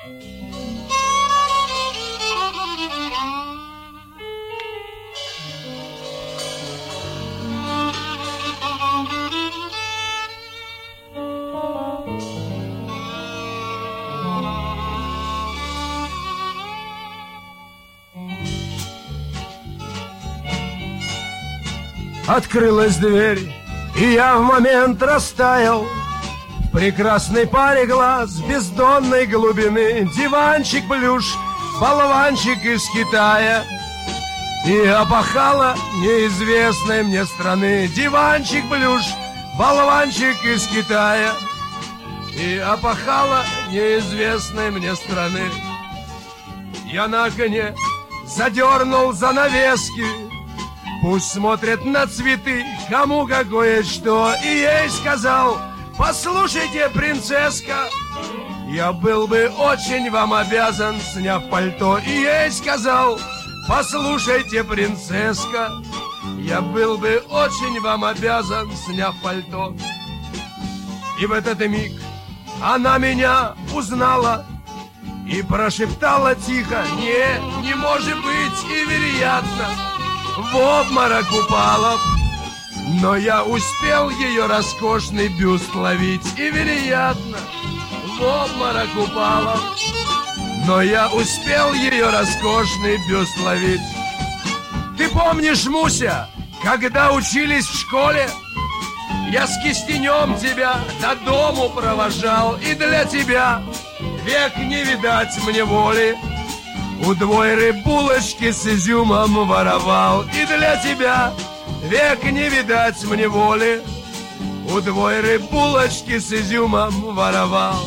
Открылась дверь, и я в момент растаял в прекрасной паре глаз бездонной глубины. Диванчик плюш, болванчик из Китая, и опахала неизвестной мне страны. Диванчик плюш, болванчик из Китая, и опахала неизвестной мне страны. Я на коне задернул занавески, пусть смотрят на цветы, кому какое что. И ей сказал: послушайте, принцесска, я был бы очень вам обязан, сняв пальто. И ей сказал: послушайте, принцесска, я был бы очень вам обязан, сняв пальто. И в этот миг она меня узнала и прошептала тихо: не может быть, и вероятно в обморок упала. Но я успел ее роскошный бюст ловить, и вероятно в обморок упала. Но я успел ее роскошный бюст ловить. Ты помнишь, Муся, когда учились в школе, я с кистенем тебя до дому провожал, и для тебя век не видать мне воли. У двойры булочки с изюмом воровал, и для тебя век не видать мне воли. У двойры булочки с изюмом воровал.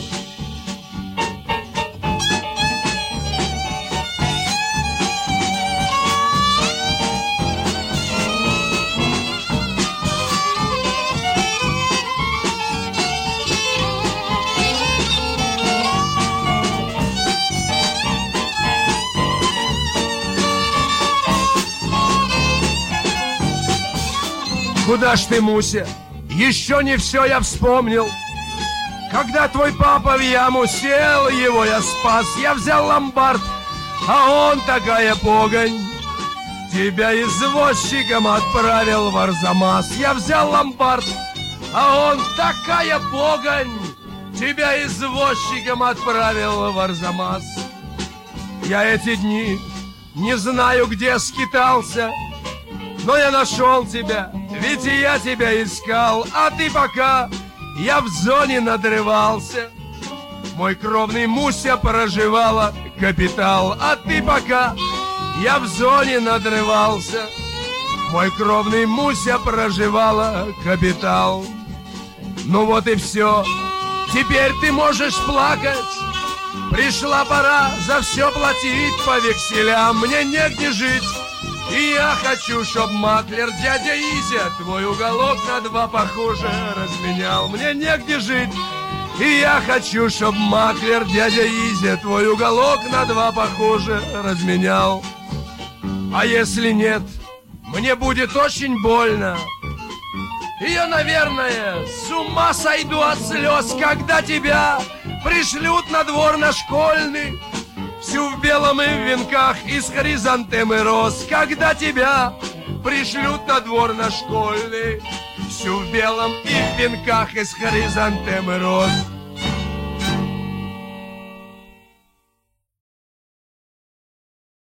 Куда ж ты, Муся? Еще не все я вспомнил. Когда твой папа в яму сел, его я спас. Я взял ломбард, а он такая погонь. Тебя извозчиком отправил в Арзамас. Я взял ломбард, а он такая погонь. Тебя извозчиком отправил в Арзамас. Я эти дни не знаю, где скитался, но я нашел тебя, ведь и я тебя искал. А ты пока я в зоне надрывался, мой кровный Муся проживала капитал. А ты пока я в зоне надрывался, мой кровный Муся проживала капитал. Ну вот и все, теперь ты можешь плакать. Пришла пора за все платить по векселям. Мне негде жить, и я хочу, чтоб маклер дядя Изя твой уголок на два похоже разменял. Мне негде жить, и я хочу, чтоб маклер дядя Изя твой уголок на два похоже разменял. А если нет, мне будет очень больно, и я, наверное, с ума сойду от слез, когда тебя пришлют на двор на школьный, всю в белом и в венках из хризантемы роз. Когда тебя пришлют на двор на школьный, всю в белом и в венках из хризантемы роз.